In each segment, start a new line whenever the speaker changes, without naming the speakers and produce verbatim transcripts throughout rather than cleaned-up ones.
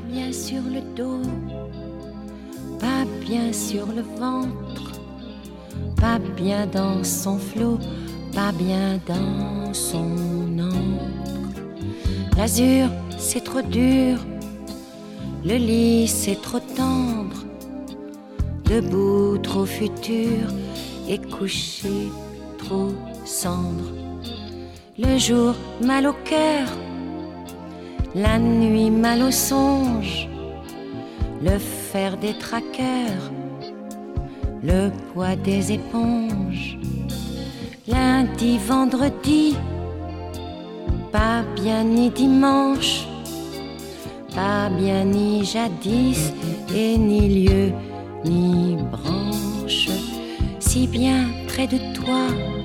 bien sur le dos, pas bien sur le ventre, pas bien dans son flot, pas bien dans son encre. L'azur c'est trop dur, le lit c'est trop tendre, debout trop futur et couché trop cendre. Le jour mal au cœur, la nuit mal au songe, le fer des traqueurs, le poids des éponges. Lundi, vendredi, pas bien ni dimanche, pas bien ni jadis, et ni lieu ni branche. Si bien près de toi,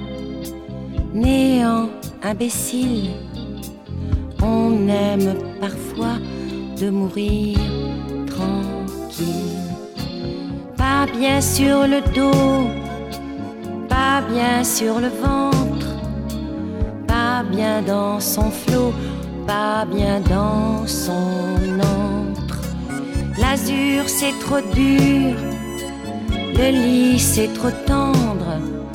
néant imbécile, on aime parfois de mourir tranquille. Pas bien sur le dos, pas bien sur le ventre, pas bien dans son flot, pas bien dans son antre. L'azur c'est trop dur, le lit c'est trop tendre,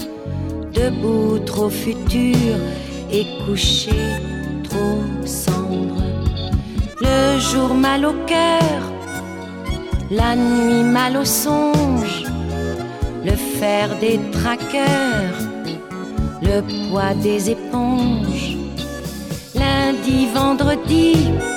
debout trop futur et couché trop cendre. Le jour mal au cœur, la nuit mal au songe, le fer des traqueurs, le poids des éponges. Lundi, vendredi,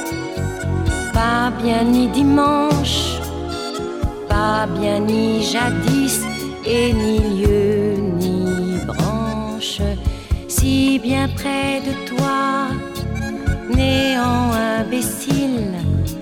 pas bien ni dimanche, pas bien ni jadis, et ni lieu ni branche. Si bien près de toi, néant imbécile,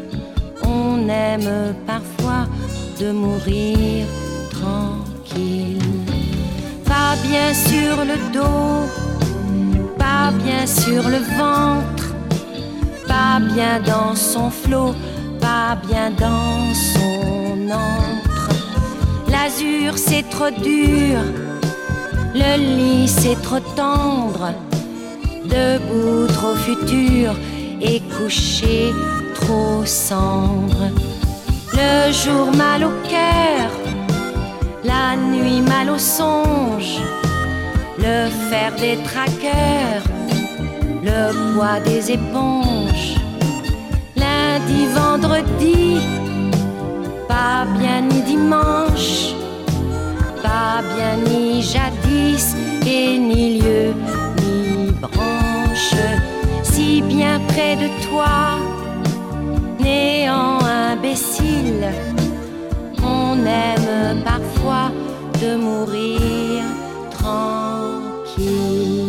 on aime parfois de mourir tranquille. Pas bien sur le dos, pas bien sur le ventre, pas bien dans son flot, pas bien dans son encre. L'azur c'est trop dur, le lit c'est trop tendre, debout trop futur et couché trop cendre. Le jour mal au cœur, la nuit mal au songe, le fer des traqueurs, le poids des éponges. Lundi, vendredi, pas bien ni dimanche, pas bien ni jadis, et ni lieu ni branche. Si bien près de toi, néant imbécile, on aime parfois de mourir tranquille.